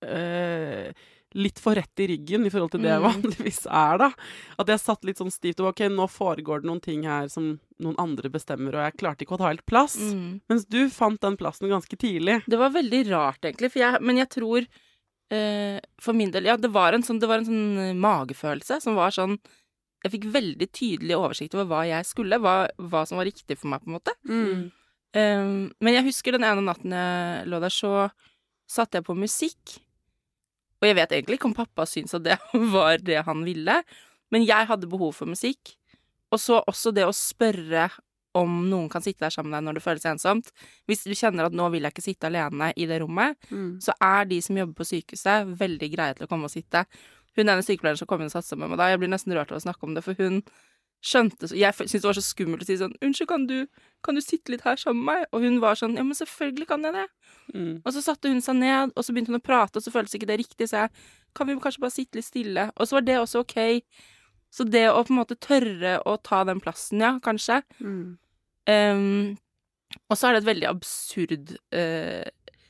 uh, litt for rett i ryggen i forhold til det jeg Mm. vanligvis er, da. At jeg satt litt sånn stivt og ok, nå foregår det noen ting her som noen andre bestemmer, og jeg klarte ikke å ta helt plass. Mm. Mens du fant den plassen ganske tidlig. Det var veldig rart, egentlig, for jeg, men jeg tror eh, for min del, ja, det var en sånn, det var en sånn eh, magefølelse som var sånn, jeg fikk veldig tydelig oversikt over hva jeg skulle, hva, hva som var riktig for meg, på en måte. Mm. Um, men jeg husker den ene natten jeg lå der, så satte jeg på musikk. Og jeg vet egentlig ikke om pappa syntes at det var det han ville, men jeg hadde behov for musikk. Og så også det å spørre om noen kan sitte der sammen med deg når det føles ensomt. Hvis du kjenner at nå vil jeg ikke sitte alene i det rommet, Mm. så er de som jobber på sykehuset veldig greie til å komme og sitte. Hun ene sykepleieren som kom inn og satte seg med meg da, jeg blir nesten rørt av å snakke om det, for hun skjønte, jeg syntes det var så skummelt å si sånn, unnskyld, kan du, kan du sitte litt her sammen med meg? Og hun var sånn, ja, men selvfølgelig kan jeg det. Mm. Og så satte hun seg ned, og så begynte hun å prate, og så føltes ikke det riktig, så jeg, kan vi kanskje bare sitte litt stille? Og så var det også ok. Så det å på en måte tørre å ta den plassen, ja, kanskje. Mm. Um, og så er det et veldig absurd, uh,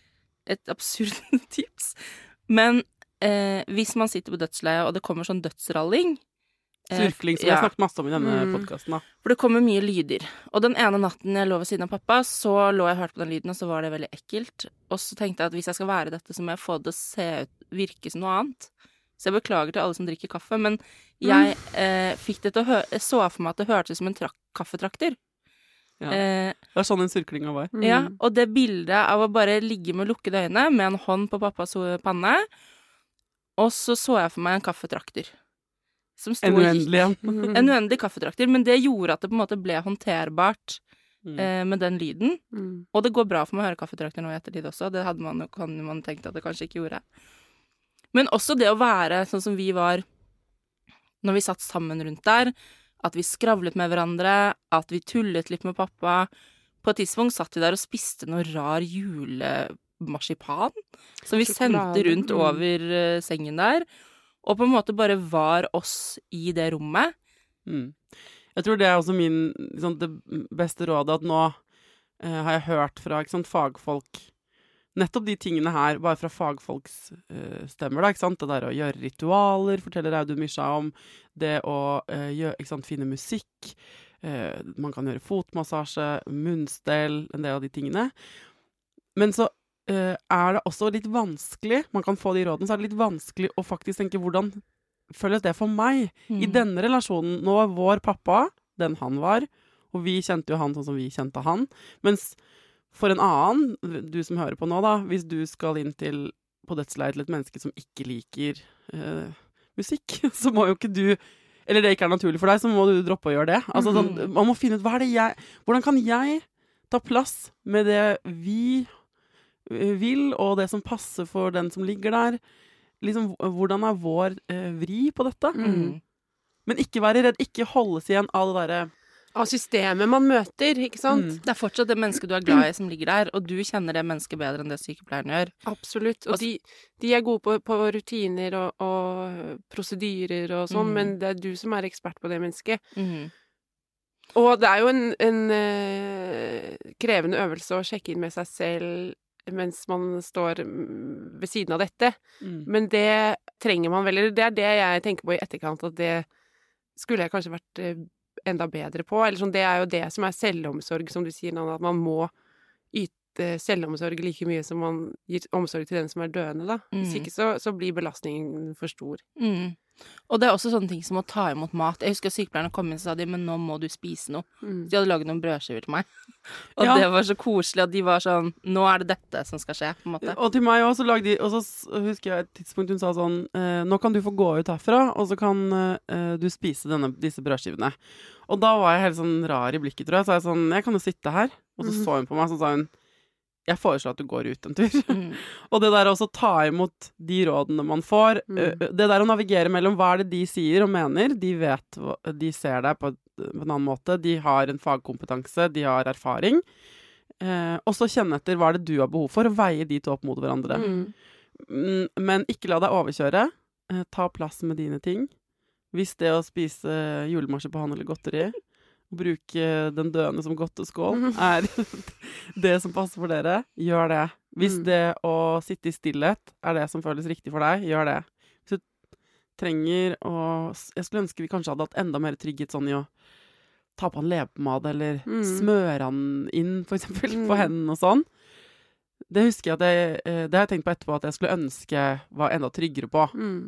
et absurd tips. Men uh, hvis man sitter på dødsleiet, og det kommer sånn dødsralling, Surkling, som vi har snakket masse om i denne Mm. podcasten, da. for det kommer mye lyder. Og den ene natten jeg lå ved siden av pappa, så lå jeg og hørte på den lyden, og så var det veldig ekkelt. Og så tenkte jeg at hvis jeg skal være dette, så må jeg få det å se ut, virke som noe annet. Så jeg beklager til alle som drikker kaffe, men jeg eh, fikk det til å høre, jeg så for meg at det hørtes ut som en trak kaffetrakter. Ja. Eh, Det var sånn en surklinga var. Mm. ja, og det bildet av å bare ligge med lukkede øyne, med en hånd på pappas panne, og så så jeg for meg en kaffetrakter. Som sto En og gikk. uendelig en. Mm. En uendelig kaffetrakter, men det gjorde at det på en måte ble håndterbart Mm. eh, med den lyden. Mm. Og det går bra for meg å høre kaffetrakter nå i ettertid også. Det hadde man, kan man tenkt at det kanskje ikke gjorde. Men også det å være sånn som vi var når vi satt sammen rundt der, at vi skravlet med hverandre, at vi tullet litt med pappa. På et tidspunkt satt vi der og spiste noe rar julemarsipan som vi Sjokolade. sendte rundt Mm. over eh, sengen der. Og på en måte bare var oss i det rommet. Mm. Jeg tror det er også min, liksom, det beste rådet, at nå eh, har jeg hørt fra, ikke sant, fagfolk, nettopp de tingene her, bare fra fagfolks eh, stemmer, da, ikke sant? Det der å gjøre ritualer, forteller Audun Mysja om, det å eh, gjøre, ikke sant, finne musikk, eh, man kan gjøre fotmassasje, munnstell, en del av de tingene. Men så eh, er det også litt vanskelig, man kan få de rådene, så er det litt vanskelig å faktisk tenke hvordan føles det for meg i Mm. denne relasjonen. Nå var vår pappa den han var, Og vi kjente jo han sånn som vi kjente han. Mens for en annen, du som hører på nå da, hvis du skal inn til på dødsleiet til et menneske som ikke liker eh, musikk, så må jo ikke du, eller det ikke er naturlig for deg, så må du droppe å gjøre det. Altså, sånn, man må finne ut, hva er det jeg, hvordan kan jeg ta plass med det vi vil, og det som passer for den som ligger der. Liksom, hvordan er vår eh, vri på dette? Mm. Men ikke være redd, ikke holdes igjen av det derre av systemet man møter, ikke sant? Mm. Det er fortsatt det mennesket du er glad i som ligger der, og du kjenner det mennesket bedre enn det sykepleieren gjør. Absolutt. Og de, de er gode på, på rutiner og, og prosedyrer og sånn, mm. men det er du som er ekspert på det mennesket. Mm. Og det er jo en, en uh, krevende øvelse å sjekke inn med seg selv mens man står ved siden av dette. Mm. Men det trenger man vel, eller det er det jeg tenker på i etterkant, at det skulle jeg kanskje vært uh, enda bedre på, eller sånn, det er jo det som er selvomsorg, som du sier, at man må yte selvomsorg like mye som man gir omsorg til den som er døende, da. Mm. Hvis ikke så, så blir belastningen for stor. Mm. Og det er også sånne ting som å ta imot mat. Jeg husker sykepleierne kom inn og sa de, men nå må du spise noe. Mm. De hadde laget noen brødskiver til meg. Og ja. Det var så koselig at de var sånn, nå er det dette som skal skje, på en måte. Og til meg også lagde de, og så husker jeg et tidspunkt hun sa sånn, eh, nå kan du få gå ut herfra, og så kan eh, du spise denne, disse brødskivene. Og da var jeg helt sånn rar i blikket, tror jeg. Så jeg sånn, jeg kan jo sitte her. Og så mm. så hun på meg, så sa hun, jeg foreslår at du går ut en tur. Mm. Og det der også ta imot de rådene man får, mm. det der å navigere mellom hva er det de sier og mener, de vet, de ser deg på, på en annen måte, de har en fagkompetanse, de har erfaring, eh, og så kjenne etter hva er det du har behov for, og veie de to opp mot hverandre. Mm. Men ikke la deg overkjøre, eh, ta plass med dine ting. Hvis det å spise julemarsipan eller godteri, bruke den døende som godt og skål, er det som passer for dere, gjør det. Hvis mm. det å sitte i stillhet er det som føles riktig for deg, gjør det. Hvis du trenger å... Jeg skulle ønske vi kanskje hadde hatt enda mer trygghet sånn i å ta på en leppepomade, eller mm. smøre han inn, for eksempel, mm. på hendene og sånn. Det husker jeg at jeg... Det har jeg tenkt på etterpå, at jeg skulle ønske var enda tryggere på. Mm.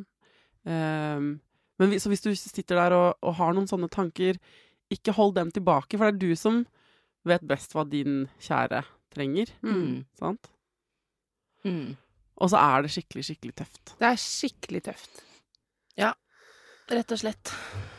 Um, men så hvis du sitter der og, og har noen sånne tanker, ikke hold dem tilbake, for det er du som vet best hva din kjære trenger. Mm. Sant? Mm. Og så er det skikkelig, skikkelig tøft. Det er skikkelig tøft. Ja, rett og slett.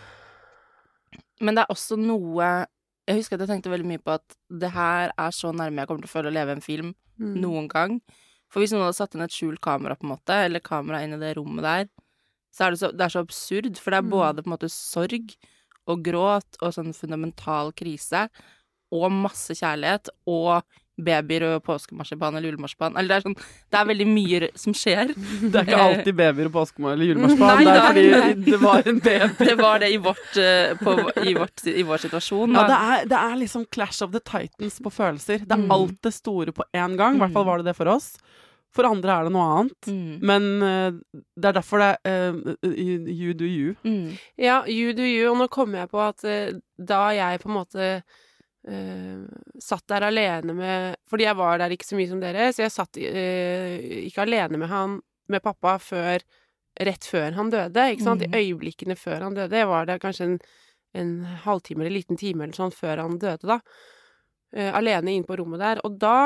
Men det er også noe... Jeg husker at jeg tenkte veldig mye på at det her er så nærme jeg kommer til å føle å leve en film mm. noen gang. For hvis noen hadde satt inn et skjult kamera på en måte, eller kamera inn i det rommet der, så er det så, det er så absurd, for det er både på en måte sorg og gråt og sånn fundamental krise og masse kjærlighet og babyer og påskemarsipan eller julemarsipan. Eller det er sånn, det er veldig mye som skjer. Det er ikke alltid babyer og påskemarsipan eller julemarsipan. Det er fordi nei. Det var en baby. Det var det i, vårt, på, i, vårt, i vår situasjon. Ja, det er, det er liksom Clash of the Titans på følelser. Det er mm. alt det store på en gang. I hvert fall var det det for oss. For andre er det noe annet. Mm. Men uh, det er derfor det er uh, you do you. Mm. Ja, you do you. Og nå kommer jeg på at uh, da jeg på en måte uh, satt der alene med... Fordi jeg var der ikke så mye som dere, så jeg satt uh, ikke alene med han, med pappa, før, rett før han døde, ikke sant? Mm. I øyeblikkene før han døde. Jeg var der kanskje en, en halvtime eller en liten time eller sånn før han døde da. Uh, alene inn på rommet der. Og da...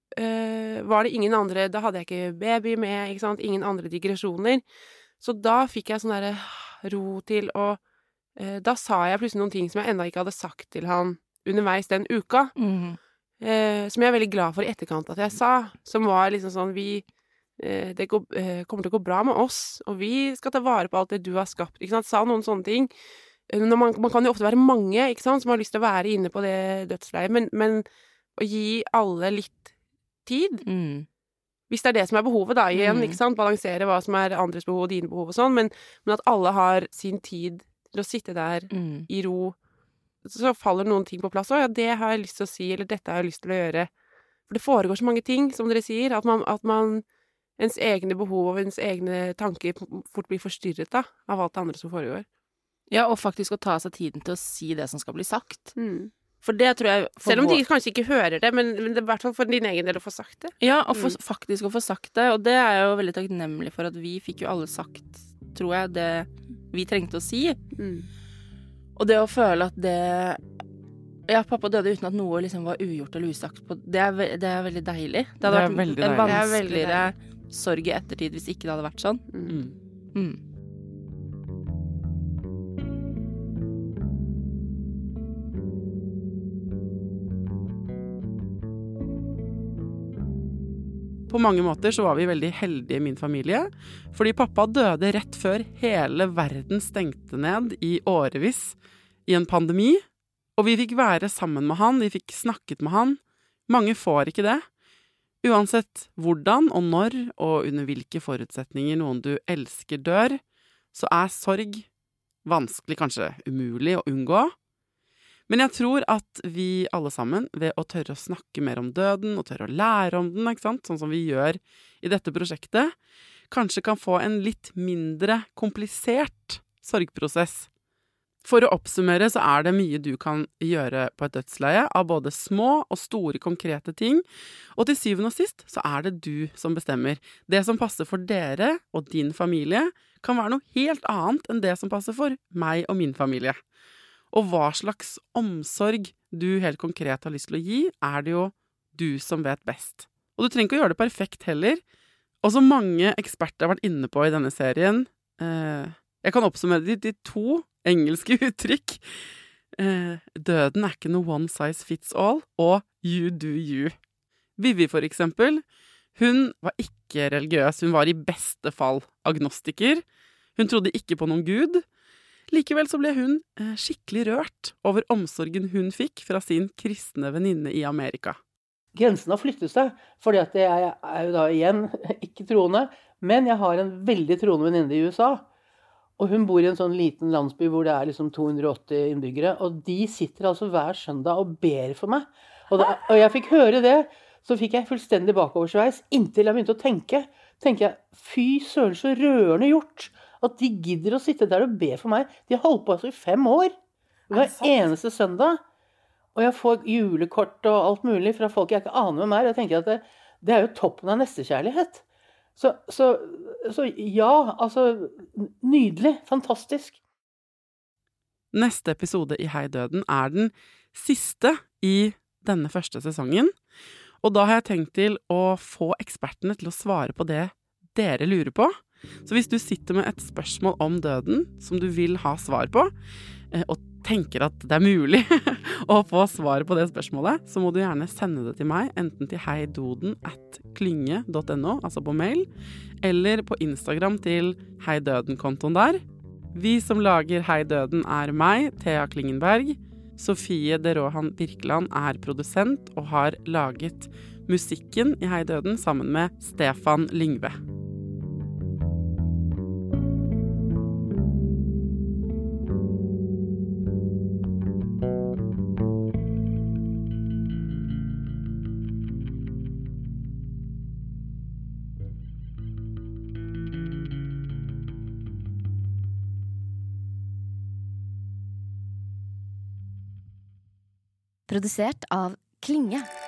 Uh, var det ingen andre, da hadde jeg ikke baby med, ikke sant, ingen andre digresjoner, så da fikk jeg sånn der ro til, og uh, da sa jeg plutselig noen ting som jeg enda ikke hadde sagt til han underveis den uka, mm. uh, som jeg er veldig glad for i etterkant at jeg sa, som var liksom sånn, vi, uh, det går, uh, kommer til å gå bra med oss, og vi skal ta vare på alt det du har skapt, ikke sant, sa noen sånne ting. Når man, man kan jo ofte være mange, ikke sant, som har lyst til å være inne på det dødsleiet, men, men å gi alle litt tid. Mm. Hvis det er det som er behovet da, igjen, mm. ikke sant? Balansere hva som er andres behov og dine behov og sånn, men, men at alle har sin tid til å sitte der mm. i ro, så faller noen ting på plass. Å ja, det har jeg lyst til å si, eller dette har jeg lyst til å gjøre. For det foregår så mange ting, som dere sier, at man, at man ens egne behov og ens egne tanker fort blir forstyrret da, av alt det andre som foregår. Ja, og faktisk å ta seg tiden til å si det som skal bli sagt. Mm. For det tror jeg... For selv om de kanskje ikke hører det, men, men det er i hvert fall for din egen del å få sagt det. Ja, og for, mm. faktisk å få sagt det, og det er jeg jo veldig takknemlig for at vi fikk jo alle sagt, tror jeg, det vi trengte å si. Mm. Og det å føle at det Ja, pappa døde uten at noe liksom var ugjort eller usagt. På. Det, er ve det er veldig deilig. Det hadde Det er vært veldig en deilig. vanskeligere sorg i ettertid hvis ikke det hadde vært sånn. Mm. Mm. På mange måter så var vi veldig heldige i min familie, fordi pappa døde rett før hele verden stengte ned i årevis i en pandemi, og vi fikk være sammen med han, vi fikk snakket med han. Mange får ikke det. Uansett hvordan og når og under hvilke forutsetninger noen du elsker dør, så er sorg vanskelig, kanskje umulig å unngå. Men jeg tror at vi alle sammen, ved å tørre å snakke mer om døden og tørre å lære om den, ikke sant? Sånn som vi gjør i dette prosjektet, kanskje kan få en litt mindre komplisert sorgprosess. For å oppsummere så er det mye du kan gjøre på et dødsleie av både små og store konkrete ting, og til syvende og sist så er det du som bestemmer. Det som passer for dere og din familie kan være noe helt annet enn det som passer for meg og min familie. Og hva slags omsorg du helt konkret har lyst til å gi, er det jo du som vet best. Og du trenger ikke å gjøre det perfekt heller. Og som mange eksperter har vært inne på i denne serien, eh, jeg kan oppsummere det til to engelske uttrykk. Eh, døden er ikke noe one size fits all, og you do you. Vivi for eksempel, hun var ikke religiøs, hun var i beste fall agnostiker. Hun trodde ikke på noen gud. Likevel så ble hun eh, skikkelig rørt over omsorgen hun fikk fra sin kristne venninne i Amerika. Grensen har flyttet seg, fordi at jeg er jo da igjen ikke troende, men jeg har en veldig troende venninne i U S A, og hun bor i en sånn liten landsby hvor det er liksom to hundre og åtti innbyggere, og de sitter altså hver søndag og ber for meg. Og, da, og jeg fikk høre det, så fikk jeg fullstendig bakoversveis, inntil jeg begynte å tenke, tenker jeg, fy søren så rørende gjort, at de gidder å sitte der og be for meg. De har holdt på altså i fem år. Hver eneste søndag. Og jeg får julekort og alt mulig fra folk jeg ikke aner hvem er. Jeg tenker at det, det er jo toppen av nestekjærlighet. Så, så, så ja, altså, nydelig, fantastisk. Neste episode i Hei Døden er den siste i denne første sesongen. Og da har jeg tenkt til å få ekspertene til å svare på det dere lurer på. Så hvis du sitter med et spørsmål om døden som du vil ha svar på, og tenker at det er mulig å få svar på det spørsmålet, så må du gjerne sende det til meg, enten til heidoden at klynge punktum no, altså på mail, eller på Instagram til heidøden-kontoen der. Vi som lager Hei Døden er meg, Thea Klingenberg. Sofie de Rohan Birkeland er produsent og har laget musikken i Hei Døden sammen med Stefan Lyngve. Produsert av Klinge.